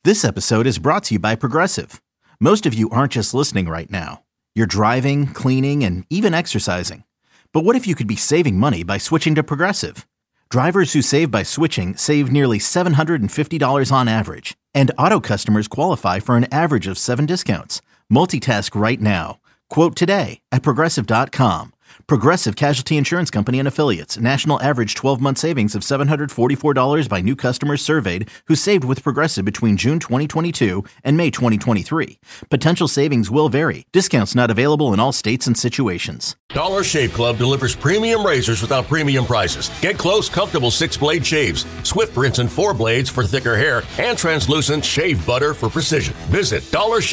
This episode is brought to you by Progressive. Most of you aren't just listening right now. You're driving, cleaning, and even exercising. But what if you could be saving money by switching to Progressive? Drivers who save by switching save nearly $750 on average. And auto customers qualify for an average of 7 discounts. Multitask right now. Quote today at Progressive.com. Progressive Casualty Insurance Company and Affiliates. National average 12-month savings of $744 by new customers surveyed who saved with Progressive between June 2022 and May 2023. Potential savings will vary. Discounts not available in all states and situations. Dollar Shave Club delivers premium razors without premium prices. Get close, comfortable 6-blade shaves, swift rinse and 4 blades for thicker hair, and translucent shave butter for precision. Visit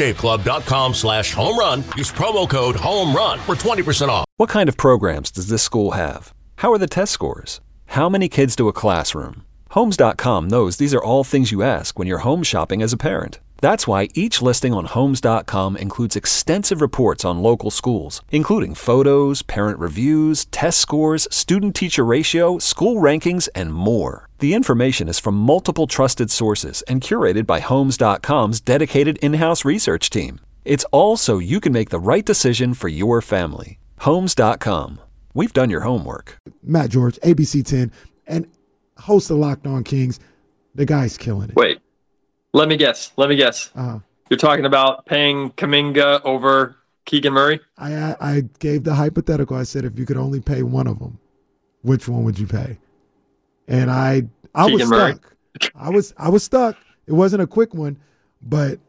dollarshaveclub.com/home-run. Use promo code HOME-RUN for 20% off. What kind of programs does this school have? How are the test scores? How many kids to a classroom? Homes.com knows these are all things you ask when you're home shopping as a parent. That's why each listing on Homes.com includes extensive reports on local schools, including photos, parent reviews, test scores, student-teacher ratio, school rankings, and more. The information is from multiple trusted sources and curated by Homes.com's dedicated in-house research team. It's all so you can make the right decision for your family. Homes.com. We've done your homework. Matt George, ABC 10, and host of Locked On Kings. The guy's killing it. Wait, let me guess. Uh-huh. You're talking about paying Kuminga over Keegan Murray? I gave the hypothetical. I said, if you could only pay one of them, which one would you pay? And I was stuck. I was stuck. It wasn't a quick one, but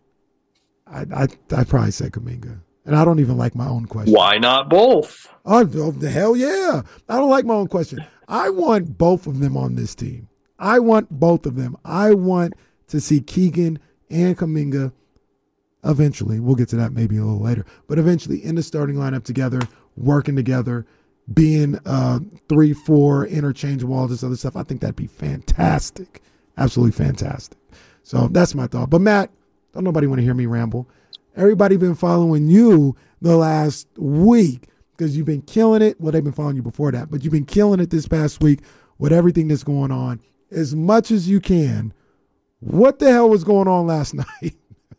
I probably said Kuminga. And I don't even like my own question. Why not both? Oh, the hell yeah. I don't like my own question. I want both of them on this team. I want both of them. I want to see Keegan and Kuminga eventually. We'll get to that maybe a little later. But eventually in the starting lineup together, working together, being 3-4, interchangeable, all this other stuff. I think that'd be fantastic. Absolutely fantastic. So that's my thought. But Matt, don't nobody want to hear me ramble. Everybody been following you the last week because you've been killing it. Well, they've been following you before that, but you've been killing it this past week with everything that's going on. As much as you can, what the hell was going on last night?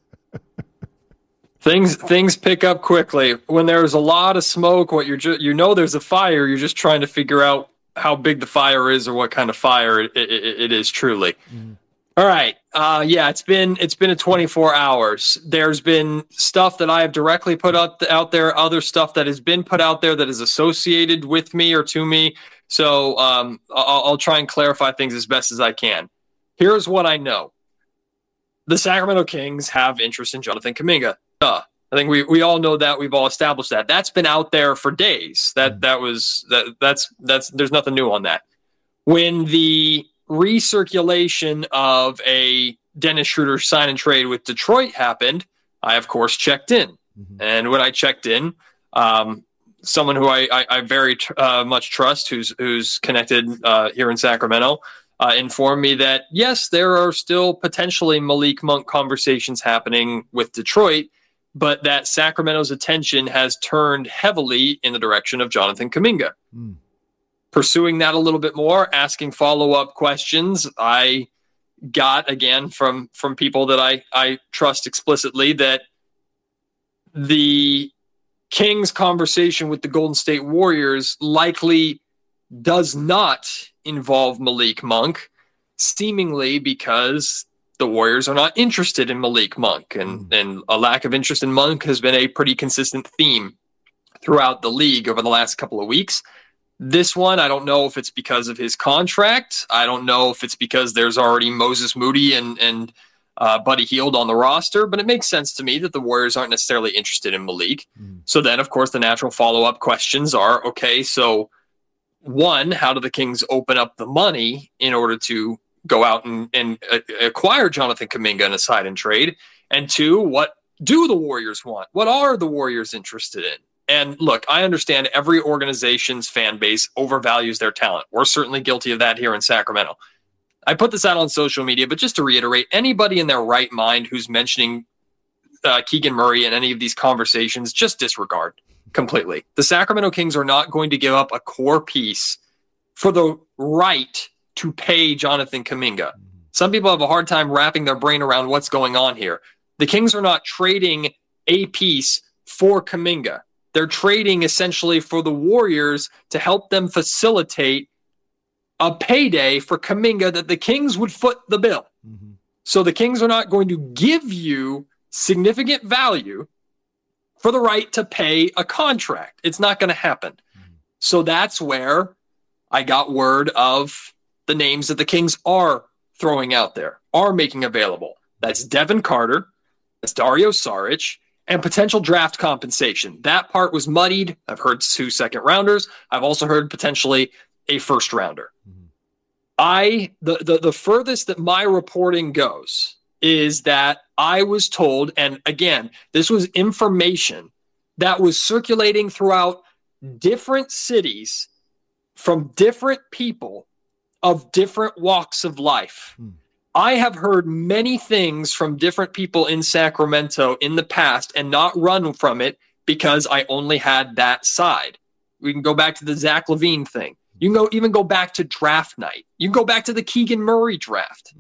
Things pick up quickly. When there's a lot of smoke, there's a fire, you're just trying to figure out how big the fire is or what kind of fire it is truly. Mm. All right. It's been a 24 hours. There's been stuff that I have directly put out there, other stuff that has been put out there that is associated with me or to me. So I'll try and clarify things as best as I can. Here's what I know. The Sacramento Kings have interest in Jonathan Kuminga. I think we all know that. We've all established that. That's been out there for days. That's there's nothing new on that. When the recirculation of a Dennis Schroeder sign and trade with Detroit happened, I of course checked in. Mm-hmm. And when I checked in, someone who I very much trust, who's connected here in Sacramento, informed me that yes, there are still potentially Malik Monk conversations happening with Detroit, but that Sacramento's attention has turned heavily in the direction of Jonathan Kuminga. Mm. Pursuing that a little bit more, asking follow-up questions, I got, again, from people that I trust explicitly, that the Kings' conversation with the Golden State Warriors likely does not involve Malik Monk, seemingly because the Warriors are not interested in Malik Monk, and a lack of interest in Monk has been a pretty consistent theme throughout the league over the last couple of weeks. This one, I don't know if it's because of his contract. I don't know if it's because there's already Moses Moody and Buddy Hield on the roster, but it makes sense to me that the Warriors aren't necessarily interested in Malik. Mm. So then, of course, the natural follow-up questions are, okay, so one, how do the Kings open up the money in order to go out and acquire Jonathan Kuminga in a sign and trade? And two, what do the Warriors want? What are the Warriors interested in? And look, I understand every organization's fan base overvalues their talent. We're certainly guilty of that here in Sacramento. I put this out on social media, but just to reiterate, anybody in their right mind who's mentioning Keegan Murray in any of these conversations, just disregard completely. The Sacramento Kings are not going to give up a core piece for the right to pay Jonathan Kuminga. Some people have a hard time wrapping their brain around what's going on here. The Kings are not trading a piece for Kuminga. They're trading essentially for the Warriors to help them facilitate a payday for Kuminga that the Kings would foot the bill. Mm-hmm. So the Kings are not going to give you significant value for the right to pay a contract. It's not going to happen. Mm-hmm. So that's where I got word of the names that the Kings are throwing out there, are making available. That's Devin Carter, that's Dario Saric, and potential draft compensation. That part was muddied. I've heard 2 second-rounders. I've also heard potentially a first-rounder. Mm-hmm. The furthest that my reporting goes is that I was told, and again, this was information that was circulating throughout different cities from different people of different walks of life. I have heard many things from different people in Sacramento in the past and not run from it because I only had that side. We can go back to the Zach LaVine thing. You can even go back to draft night. You can go back to the Keegan Murray draft.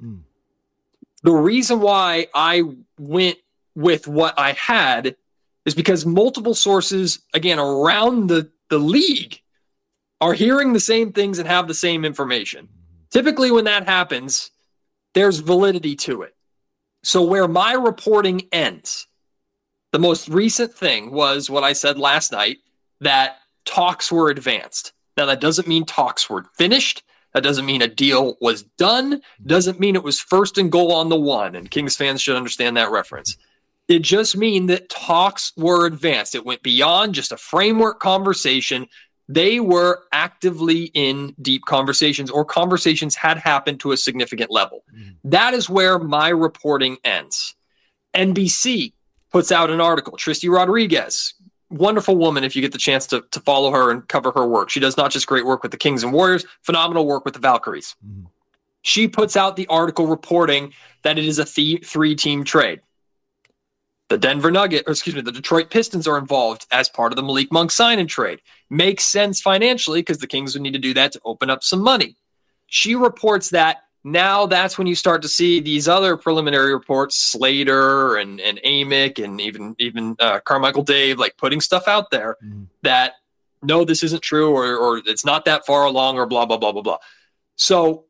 The reason why I went with what I had is because multiple sources, again, around the league are hearing the same things and have the same information. Typically when that happens, there's validity to it. So where my reporting ends, the most recent thing was what I said last night, that talks were advanced. Now, that doesn't mean talks were finished. That doesn't mean a deal was done. Doesn't mean it was first and goal on the one, and Kings fans should understand that reference. It just means that talks were advanced. It went beyond just a framework conversation. They were actively in deep conversations, or conversations had happened to a significant level. That is where my reporting ends. NBC puts out an article. Tristy Rodriguez, wonderful woman if you get the chance to follow her and cover her work. She does not just great work with the Kings and Warriors, phenomenal work with the Valkyries. She puts out the article reporting that it is a 3-team trade. The the Detroit Pistons are involved as part of the Malik Monk sign-and trade. Makes sense financially because the Kings would need to do that to open up some money. She reports that now that's when you start to see these other preliminary reports, Slater and Amick and even Carmichael Dave, like putting stuff out there that, no, this isn't true or it's not that far along or blah, blah, blah, blah, blah. So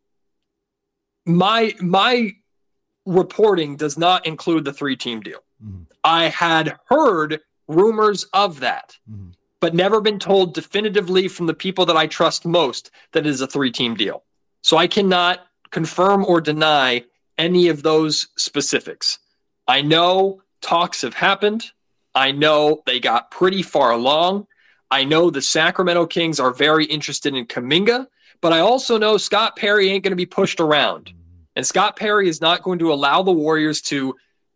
my reporting does not include the 3-team deal. I had heard rumors of that, but never been told definitively from the people that I trust most that it is a 3-team deal. So I cannot confirm or deny any of those specifics. I know talks have happened. I know they got pretty far along. I know the Sacramento Kings are very interested in Kuminga, but I also know Scott Perry ain't going to be pushed around. And Scott Perry is not going to allow the Warriors to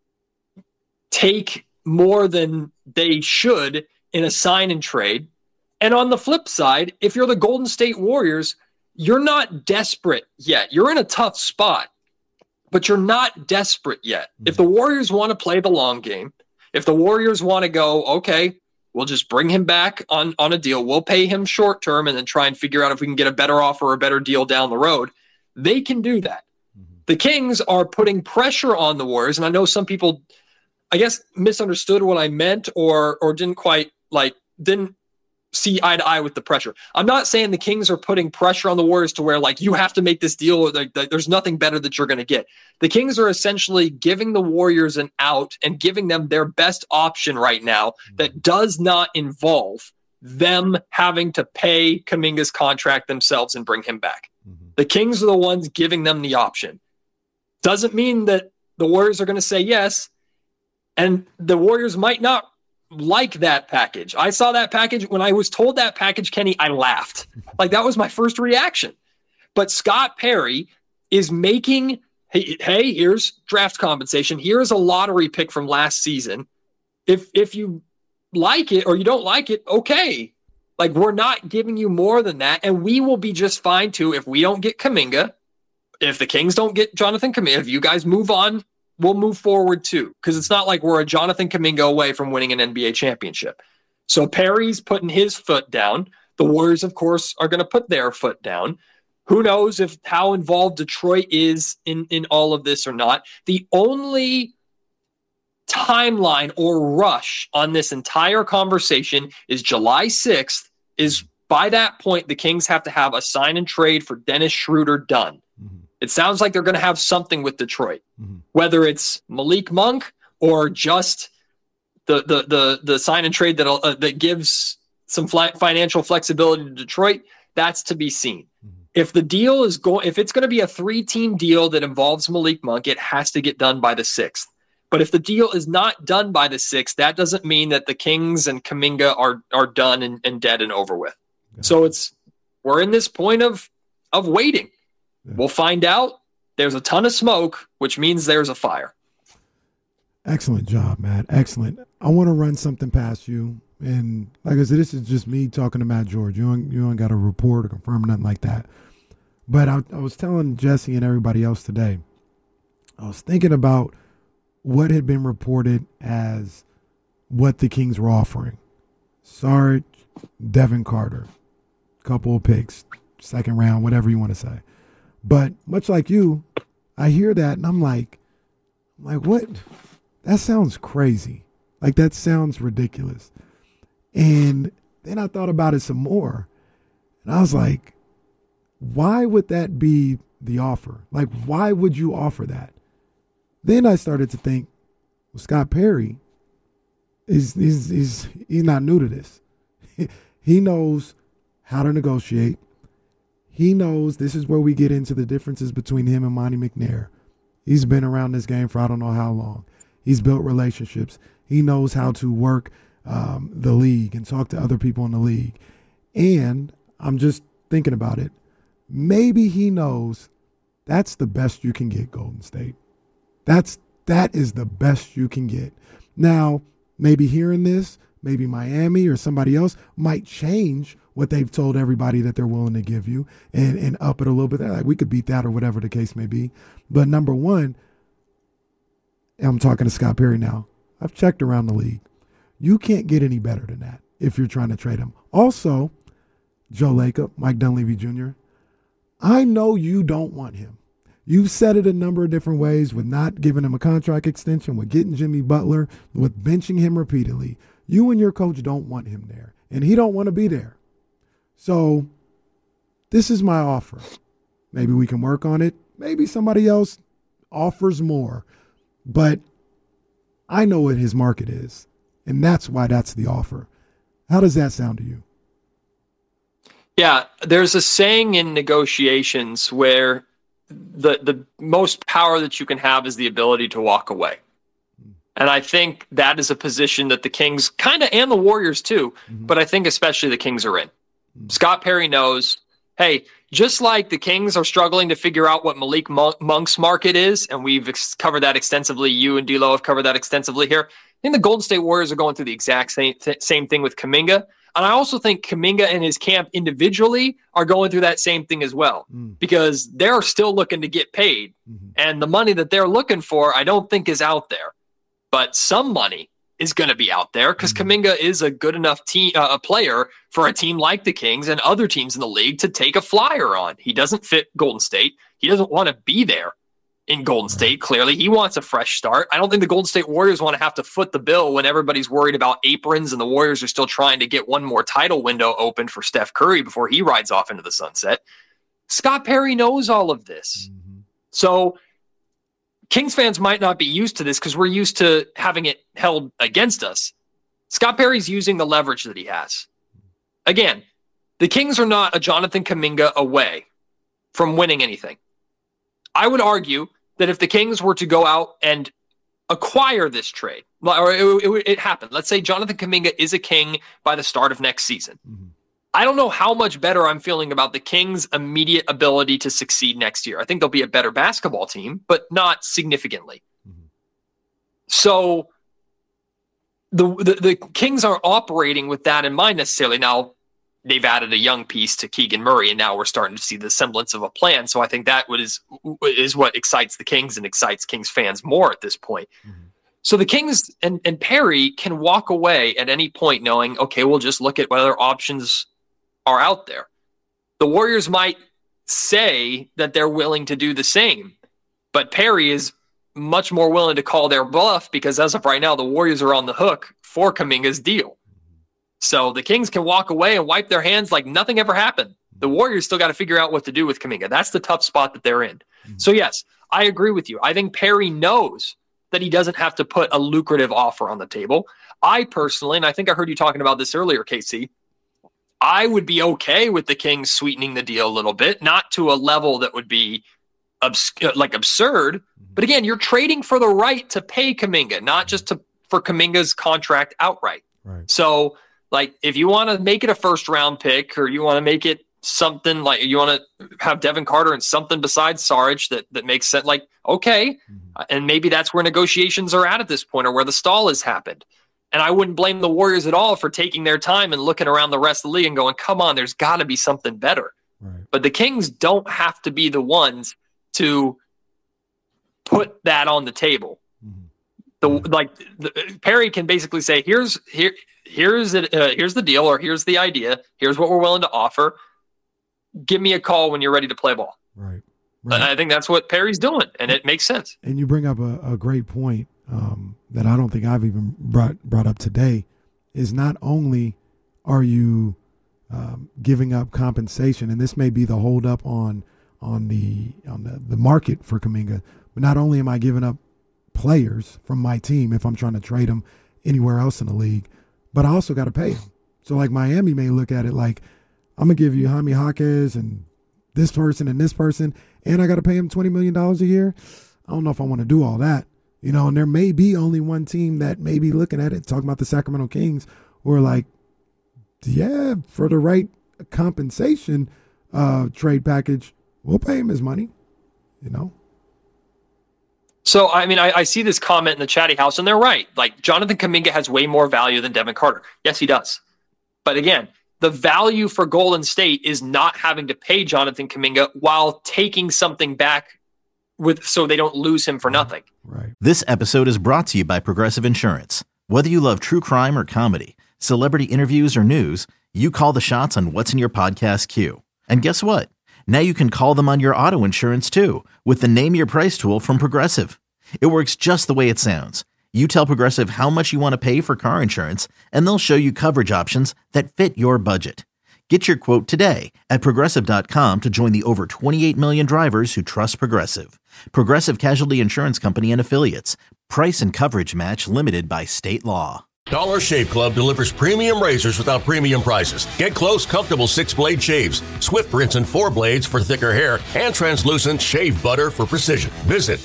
take more than they should in a sign and trade. And on the flip side, if you're the Golden State Warriors, you're not desperate yet. You're in a tough spot, but you're not desperate yet. If the Warriors want to play the long game, if the Warriors want to go, okay, we'll just bring him back on a deal. We'll pay him short term and then try and figure out if we can get a better offer or a better deal down the road. They can do that. The Kings are putting pressure on the Warriors. And I know some people, I guess, misunderstood what I meant or didn't see eye to eye with the pressure. I'm not saying the Kings are putting pressure on the Warriors to where, like, you have to make this deal. Or there's nothing better that you're going to get. The Kings are essentially giving the Warriors an out and giving them their best option right now that does not involve them having to pay Kuminga's contract themselves and bring him back. The Kings are the ones giving them the option. Doesn't mean that the Warriors are going to say yes, and the Warriors might not like that package. I saw that package. When I was told that package, Kenny, I laughed. Like, that was my first reaction. But Scott Perry is making, hey, here's draft compensation. Here's a lottery pick from last season. If you like it or you don't like it, okay. Like, we're not giving you more than that, and we will be just fine too if we don't get Kuminga. If the Kings don't get Jonathan Kuminga, if you guys move on, we'll move forward too, because it's not like we're a Jonathan Kuminga away from winning an NBA championship. So Perry's putting his foot down. The Warriors, of course, are going to put their foot down. Who knows how involved Detroit is in all of this or not. The only timeline or rush on this entire conversation is July 6th. Is by that point, the Kings have to have a sign and trade for Dennis Schroeder done. Mm-hmm. It sounds like they're going to have something with Detroit, whether it's Malik Monk or just the sign and trade that gives some financial flexibility to Detroit. That's to be seen. If the deal is if it's going to be a 3-team deal that involves Malik Monk, it has to get done by the 6th. But if the deal is not done by the 6th, that doesn't mean that the Kings and Kuminga are done and dead and over with. Yeah. So we're in this point of waiting. Yeah. We'll find out. There's a ton of smoke, which means there's a fire. Excellent job, Matt. Excellent. I want to run something past you. And like I said, this is just me talking to Matt George. You ain't got a report or confirm nothing like that. But I was telling Jesse and everybody else today, I was thinking about what had been reported as what the Kings were offering. Sarge, Devin Carter, couple of picks, second round, whatever you want to say. But much like you, I hear that and I'm like, what? That sounds crazy. Like, that sounds ridiculous. And then I thought about it some more. And I was like, why would that be the offer? Like, why would you offer that? Then I started to think, well, Scott Perry he's not new to this. He knows how to negotiate. He knows this is where we get into the differences between him and Monty McNair. He's been around this game for I don't know how long. He's built relationships. He knows how to work the league and talk to other people in the league. And I'm just thinking about it. Maybe he knows that's the best you can get, Golden State. That is the best you can get. Now, maybe hearing this, maybe Miami or somebody else might change what they've told everybody that they're willing to give you and up it a little bit. Like, we could beat that or whatever the case may be. But number one, I'm talking to Scott Perry now. I've checked around the league. You can't get any better than that if you're trying to trade him. Also, Joe Lacob, Mike Dunleavy Jr., I know you don't want him. You've said it a number of different ways with not giving him a contract extension, with getting Jimmy Butler, with benching him repeatedly. You and your coach don't want him there, and he don't want to be there. So this is my offer. Maybe we can work on it. Maybe somebody else offers more. But I know what his market is, and that's why that's the offer. How does that sound to you? Yeah, there's a saying in negotiations where the most power that you can have is the ability to walk away. And I think that is a position that the Kings kind of, and the Warriors too, but I think especially the Kings are in. Scott Perry knows, hey, just like the Kings are struggling to figure out what Malik Monk's market is, and we've covered that extensively, you and D'Lo have covered that extensively here, I think the Golden State Warriors are going through the exact same thing with Kuminga. And I also think Kuminga and his camp individually are going through that same thing as well, because they're still looking to get paid. And the money that they're looking for, I don't think is out there. But some money is going to be out there because Kuminga is a good enough a player for a team like the Kings and other teams in the league to take a flyer on. He doesn't fit Golden State. He doesn't want to be there in Golden State, clearly. He wants a fresh start. I don't think the Golden State Warriors want to have to foot the bill when everybody's worried about aprons and the Warriors are still trying to get one more title window open for Steph Curry before he rides off into the sunset. Scott Perry knows all of this. So Kings fans might not be used to this because we're used to having it held against us. Scott Perry's using the leverage that he has. Again, the Kings are not a Jonathan Kuminga away from winning anything. I would argue that if the Kings were to go out and acquire this trade, or it happened, let's say Jonathan Kuminga is a King by the start of next season. I don't know how much better I'm feeling about the Kings' immediate ability to succeed next year. I think they'll be a better basketball team, but not significantly. So the Kings aren't operating with that in mind necessarily. Now, they've added a young piece to Keegan Murray, and now we're starting to see the semblance of a plan. So I think that is what excites the Kings and excites Kings fans more at this point. So the Kings and Perry can walk away at any point knowing, okay, we'll just look at what other options are out there. The Warriors might say that they're willing to do the same. But Perry is much more willing to call their bluff because as of right now, the Warriors are on the hook for Kuminga's deal. So the Kings can walk away and wipe their hands like nothing ever happened. The Warriors still got to figure out what to do with Kuminga. That's the tough spot that they're in. So yes, I agree with you. I think Perry knows that he doesn't have to put a lucrative offer on the table. I personally, and I think I heard you talking about this earlier, Casey, I would be okay with the Kings sweetening the deal a little bit, not to a level that would be absurd. But again, you're trading for the right to pay Kuminga, not just for Kuminga's contract outright. Right. So, like, if you want to make it a first-round pick or you want to make it something like you want to have Devin Carter and something besides Saric that makes sense, like, okay. And maybe that's where negotiations are at this point or where the stall has happened. And I wouldn't blame the Warriors at all for taking their time and looking around the rest of the league and going, come on, there's got to be something better. Right. But the Kings don't have to be the ones to put that on the table. Perry can basically say, here's the deal, or here's the idea. Here's what we're willing to offer. Give me a call when you're ready to play ball. Right. And I think that's what Perry's doing, and it makes sense. And you bring up a great point that I don't think I've even brought up today. Is not only are you giving up compensation, and this may be the holdup on the market for Kuminga, but not only am I giving up players from my team if I'm trying to trade them anywhere else in the league, but I also got to pay them. So like Miami may look at it like, I'm going to give you Jaime Jaquez and this person, and I got to pay him $20 million a year. I don't know if I want to do all that, and there may be only one team that may be looking at it, talking about the Sacramento Kings, who are like, yeah, for the right compensation trade package, we'll pay him his money, So, I mean, I see this comment in the chatty house, and they're right. Like, Jonathan Kuminga has way more value than Devin Carter. Yes, he does. But again, the value for Golden State is not having to pay Jonathan Kuminga while taking something back so they don't lose him for nothing. Right. This episode is brought to you by Progressive Insurance. Whether you love true crime or comedy, celebrity interviews or news, you call the shots on what's in your podcast queue. And guess what? Now you can call them on your auto insurance too with the Name Your Price tool from Progressive. It works just the way it sounds. You tell Progressive how much you want to pay for car insurance, and they'll show you coverage options that fit your budget. Get your quote today at Progressive.com to join the over 28 million drivers who trust Progressive. Progressive Casualty Insurance Company and Affiliates. Price and coverage match limited by state law. Dollar Shave Club delivers premium razors without premium prices. Get close, comfortable 6-blade shaves, Swift rinse and 4 blades for thicker hair, and translucent shave butter for precision. Visit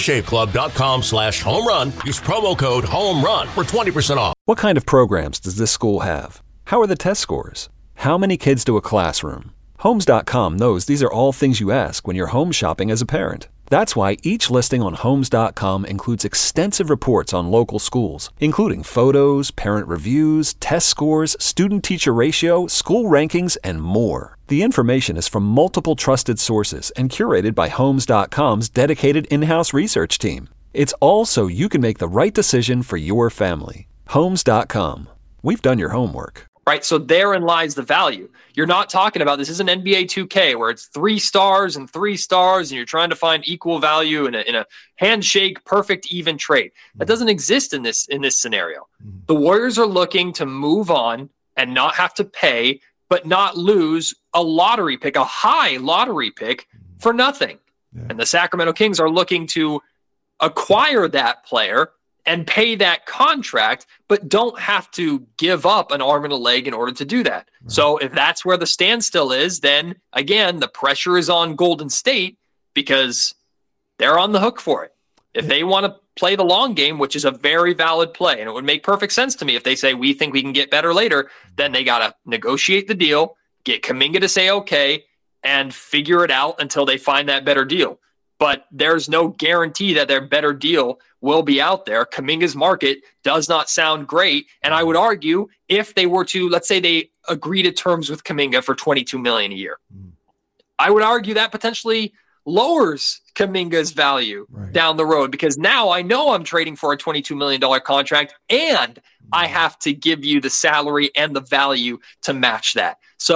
dollarshaveclub.com/home run. Use promo code HOMERUN for 20% off. What kind of programs does this school have? How are the test scores? How many kids do a classroom? Homes.com knows these are all things you ask when you're home shopping as a parent. That's why each listing on Homes.com includes extensive reports on local schools, including photos, parent reviews, test scores, student-teacher ratio, school rankings, and more. The information is from multiple trusted sources and curated by Homes.com's dedicated in-house research team. It's all so you can make the right decision for your family. Homes.com. We've done your homework. Right, so therein lies the value. You're not talking about, this isn't NBA 2K where it's 3 stars and 3 stars and you're trying to find equal value in a handshake, perfect, even trade. That doesn't exist in this scenario. The Warriors are looking to move on and not have to pay, but not lose a lottery pick, a high lottery pick for nothing. Yeah. And the Sacramento Kings are looking to acquire that player and pay that contract, but don't have to give up an arm and a leg in order to do that. Right. So if that's where the standstill is, then again, the pressure is on Golden State because they're on the hook for it. If they want to play the long game, which is a very valid play, and it would make perfect sense to me if they say, we think we can get better later, then they got to negotiate the deal, get Kuminga to say okay, and figure it out until they find that better deal. But there's no guarantee that their better deal will be out there. Kuminga's market does not sound great. And I would argue if they were to, let's say they agree to terms with Kuminga for $22 million a year, I would argue that potentially lowers Kuminga's value down the road because now I know I'm trading for a $22 million contract and I have to give you the salary and the value to match that. So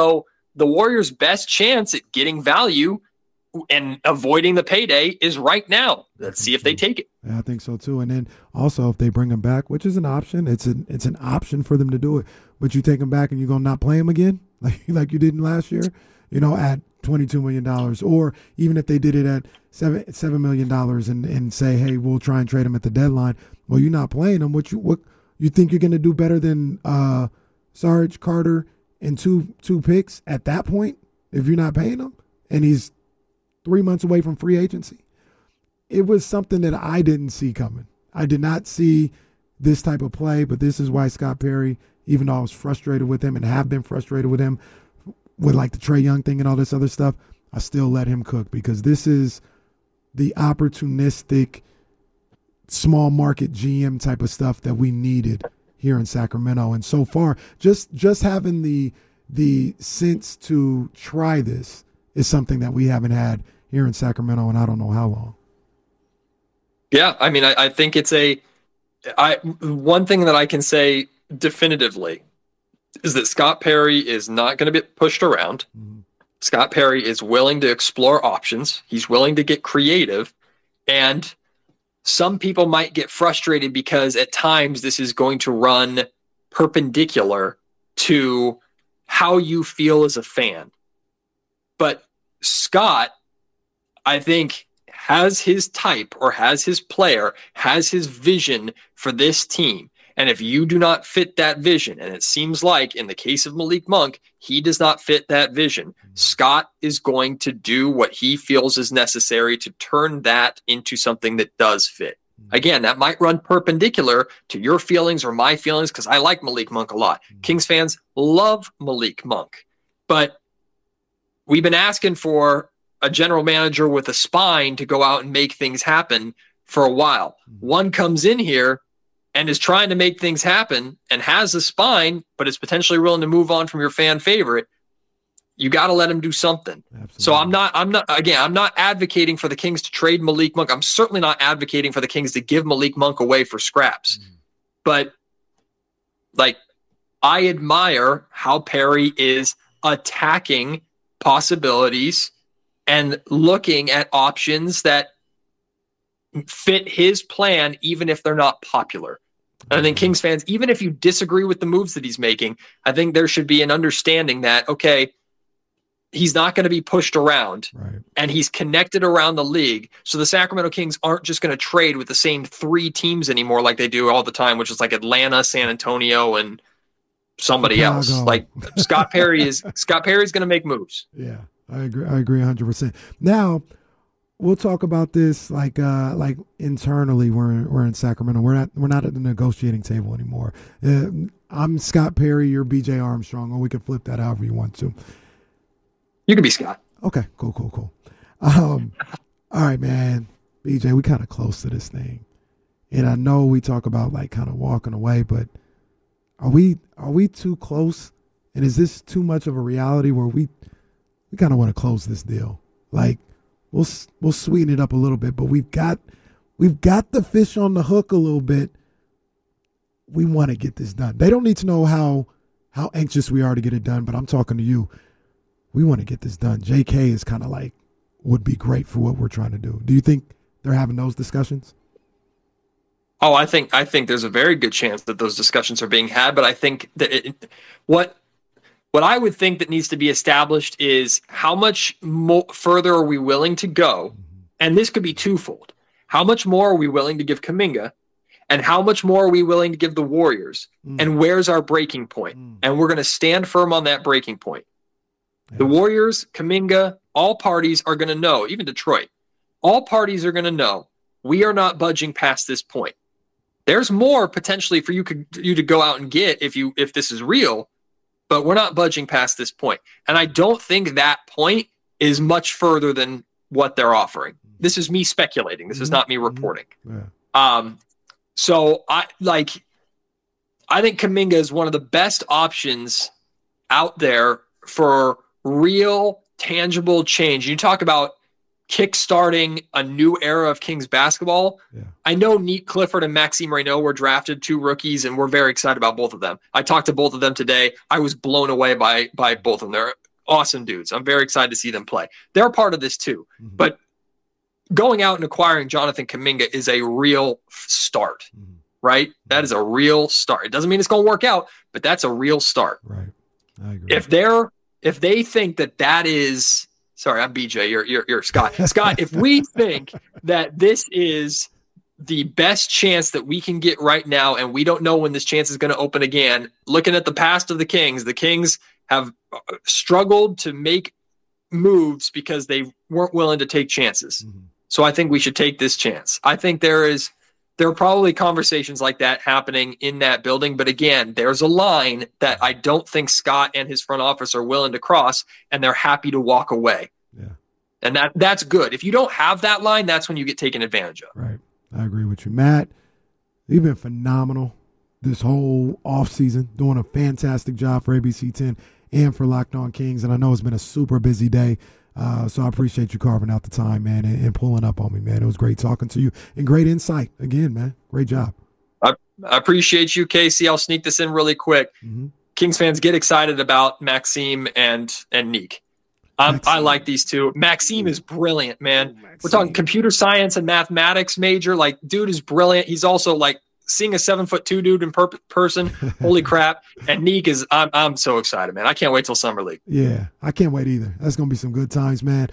the Warriors' best chance at getting value and avoiding the payday is right now. Let's see if they take it. Yeah, I think so too. And then also if they bring him back, which is an option, it's an option for them to do it. But you take him back and you're gonna not play him again, like you did in last year, at $22 million, or even if they did it at $7 million and say, hey, we'll try and trade him at the deadline. Well, you're not playing him. What you think you're gonna do better than Sarge, Carter, and two picks at that point if you're not paying him, and he's 3 months away from free agency? It was something that I didn't see coming. I did not see this type of play, but this is why Scott Perry, even though I was frustrated with him and have been frustrated with him with like the Trae Young thing and all this other stuff, I still let him cook, because this is the opportunistic small market GM type of stuff that we needed here in Sacramento. And so far, just having the sense to try this is something that we haven't had here in Sacramento, and I don't know how long. Yeah, I mean, I think it's one thing that I can say definitively is that Scott Perry is not going to be pushed around. Mm-hmm. Scott Perry is willing to explore options. He's willing to get creative. And some people might get frustrated because at times this is going to run perpendicular to how you feel as a fan. But Scott, I think, has his type, or has his player, has his vision for this team. And if you do not fit that vision, and it seems like in the case of Malik Monk, he does not fit that vision, Scott is going to do what he feels is necessary to turn that into something that does fit. Again, that might run perpendicular to your feelings or my feelings, because I like Malik Monk a lot. Kings fans love Malik Monk. But we've been asking for a general manager with a spine to go out and make things happen for a while. One comes in here and is trying to make things happen and has a spine, but is potentially willing to move on from your fan favorite. You got to let him do something. Absolutely. So I'm not advocating for the Kings to trade Malik Monk. I'm certainly not advocating for the Kings to give Malik Monk away for scraps. But I admire how Perry is attacking possibilities and looking at options that fit his plan, even if they're not popular. And I think Kings fans, even if you disagree with the moves that he's making, I think there should be an understanding that, okay, he's not going to be pushed around, right, and he's connected around the league. So the Sacramento Kings aren't just going to trade with the same three teams anymore like they do all the time, which is like Atlanta, San Antonio, and somebody Chicago. Else. Like Scott Perry's going to make moves. Yeah, I agree 100%. Now, we'll talk about this like internally. We're in Sacramento. We're not at the negotiating table anymore. I'm Scott Perry. You're BJ Armstrong, or we can flip that however you want to. You can be Scott. Okay, cool. All right, man. BJ, we kind of close to this thing, and I know we talk about like kind of walking away, but are we too close? And is this too much of a reality where we kind of want to close this deal? Like, we'll sweeten it up a little bit, but we've got the fish on the hook a little bit. We want to get this done. They don't need to know how anxious we are to get it done, but I'm talking to you. We want to get this done. JK is kind of like, would be great for what we're trying to do. Do you think they're having those discussions? Oh, I think there's a very good chance that those discussions are being had, but I think that what I would think that needs to be established is how much further are we willing to go? And this could be twofold. How much more are we willing to give Kuminga? And how much more are we willing to give the Warriors? And where's our breaking point? And we're going to stand firm on that breaking point. The Warriors, Kuminga, all parties are going to know, even Detroit, all parties are going to know we are not budging past this point. There's more potentially for you to go out and get if this is real, but we're not budging past this point. And I don't think that point is much further than what they're offering. This is me speculating. This is not me reporting. Yeah. So I think Kuminga is one of the best options out there for real, tangible change. You talk about kickstarting a new era of Kings basketball. Yeah. I know Neat Clifford and Maxime Reynaud were drafted, 2 rookies, and we're very excited about both of them. I talked to both of them today. I was blown away by both of them. They're awesome dudes. I'm very excited to see them play. They're part of this too. But going out and acquiring Jonathan Kuminga is a real start, right? That is a real start. It doesn't mean it's going to work out, but that's a real start. Right. I agree. If they think that is, sorry, I'm BJ, you're Scott. Scott, if we think that this is the best chance that we can get right now, and we don't know when this chance is going to open again, looking at the past of the Kings have struggled to make moves because they weren't willing to take chances. So I think we should take this chance. I think there are probably conversations like that happening in that building. But again, there's a line that I don't think Scott and his front office are willing to cross, and they're happy to walk away. Yeah. And that's good. If you don't have that line, that's when you get taken advantage of. Right. I agree with you. Matt, you've been phenomenal this whole offseason, doing a fantastic job for ABC 10 and for Locked On Kings. And I know it's been a super busy day. So I appreciate you carving out the time, man, and pulling up on me, man. It was great talking to you and great insight. Again, man, great job. I appreciate you, Casey. I'll sneak this in really quick. Kings fans, get excited about Maxime and Neek. I like these two. Maxime is brilliant, man. We're talking computer science and mathematics major. Like, dude is brilliant. He's also like seeing a 7'2" dude in person. Holy crap. And Neek is, I'm so excited, man. I can't wait till Summer League. Yeah, I can't wait either. That's going to be some good times, man.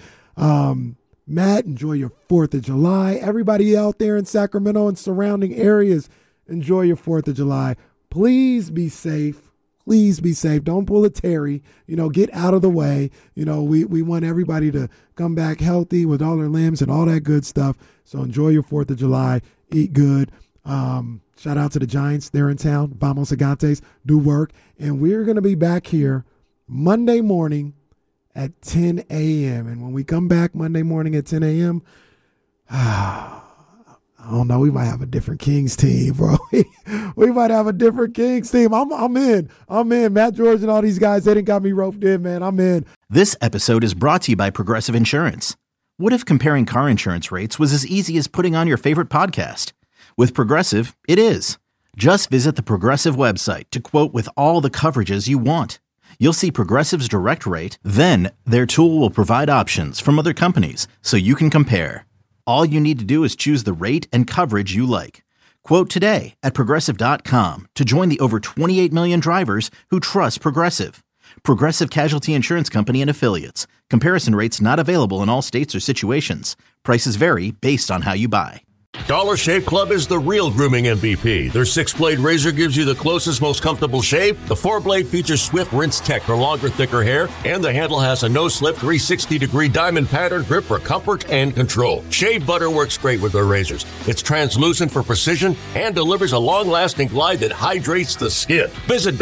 Matt, enjoy your 4th of July. Everybody out there in Sacramento and surrounding areas, enjoy your 4th of July. Please be safe. Please be safe. Don't pull a Terry. Get out of the way. We want everybody to come back healthy with all their limbs and all that good stuff. So enjoy your 4th of July. Eat good. Shout out to the Giants. They're in town. Vamos Gigantes. Do work. And we're going to be back here Monday morning at 10 a.m. And when we come back Monday morning at 10 a.m., I don't know. We might have a different Kings team, bro. We might have a different Kings team. I'm in. Matt George and all these guys, they done got me roped in, man. I'm in. This episode is brought to you by Progressive Insurance. What if comparing car insurance rates was as easy as putting on your favorite podcast? With Progressive, it is. Just visit the Progressive website to quote with all the coverages you want. You'll see Progressive's direct rate, then their tool will provide options from other companies so you can compare. All you need to do is choose the rate and coverage you like. Quote today at Progressive.com to join the over 28 million drivers who trust Progressive. Progressive Casualty Insurance Company and Affiliates. Comparison rates not available in all states or situations. Prices vary based on how you buy. Dollar Shave Club is the real grooming MVP. Their 6-blade razor gives you the closest, most comfortable shave. The 4-blade features swift rinse tech for longer, thicker hair. And the handle has a no-slip 360-degree diamond pattern grip for comfort and control. Shave butter works great with their razors. It's translucent for precision and delivers a long-lasting glide that hydrates the skin. Visit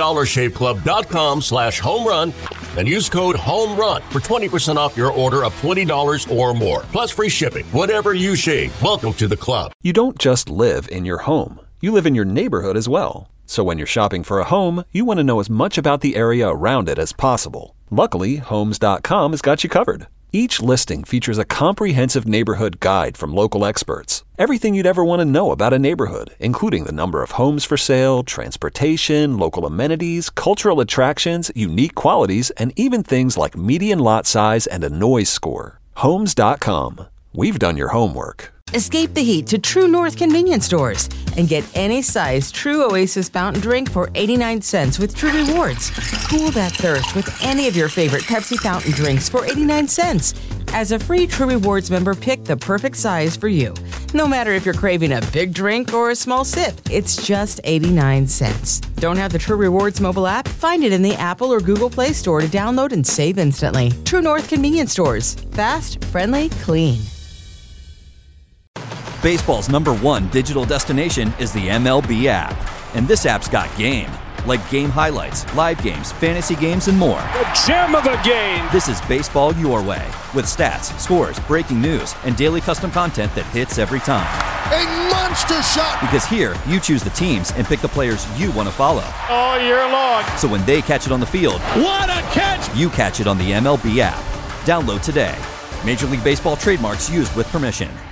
DollarShaveClub.com/homerun and use code HOMERUN for 20% off your order of $20 or more. Plus free shipping. Whatever you shave, welcome to the club. You don't just live in your home. You live in your neighborhood as well. So when you're shopping for a home, you want to know as much about the area around it as possible. Luckily, Homes.com has got you covered. Each listing features a comprehensive neighborhood guide from local experts. Everything you'd ever want to know about a neighborhood, including the number of homes for sale, transportation, local amenities, cultural attractions, unique qualities, and even things like median lot size and a noise score. Homes.com. We've done your homework. Escape the heat to True North convenience stores and get any size True Oasis fountain drink for 89 cents with True Rewards. Cool that thirst with any of your favorite Pepsi fountain drinks for 89 cents. As a free True Rewards member, pick the perfect size for you. No matter if you're craving a big drink or a small sip, it's just 89 cents. Don't have the True Rewards mobile app? Find it in the Apple or Google Play Store to download and save instantly. True North convenience stores. Fast, friendly, clean. Baseball's #1 digital destination is the MLB app. And this app's got game. Like game highlights, live games, fantasy games, and more. The gem of the game! This is baseball your way. With stats, scores, breaking news, and daily custom content that hits every time. A monster shot! Because here, you choose the teams and pick the players you want to follow. All year long. So when they catch it on the field, what a catch! You catch it on the MLB app. Download today. Major League Baseball trademarks used with permission.